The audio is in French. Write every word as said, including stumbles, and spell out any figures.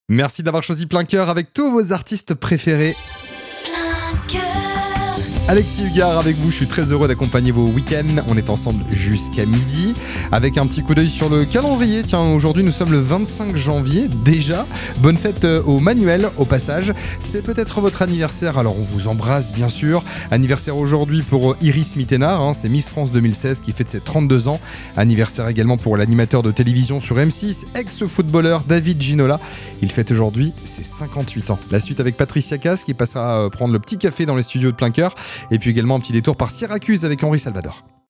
Merci d'avoir choisi Plein Cœur avec tous vos artistes préférés. Plein cœur. Alexis Hugard avec vous, je suis très heureux d'accompagner vos week-ends. On est ensemble jusqu'à midi avec un petit coup d'œil sur le calendrier. Tiens, aujourd'hui nous sommes le vingt-cinq janvier déjà. Bonne fête au Manuel au passage. C'est peut-être votre anniversaire, alors on vous embrasse bien sûr. Anniversaire aujourd'hui pour Iris Mittenard, hein, c'est Miss France deux mille seize qui fête ses trente-deux ans. Anniversaire également pour l'animateur de télévision sur M six, ex-footballeur David Ginola. Il fête aujourd'hui ses cinquante-huit ans. La suite avec Patricia Cass qui passera prendre le petit café dans les studios de Plein Cœur. Et puis également un petit détour par Syracuse avec Henri Salvador.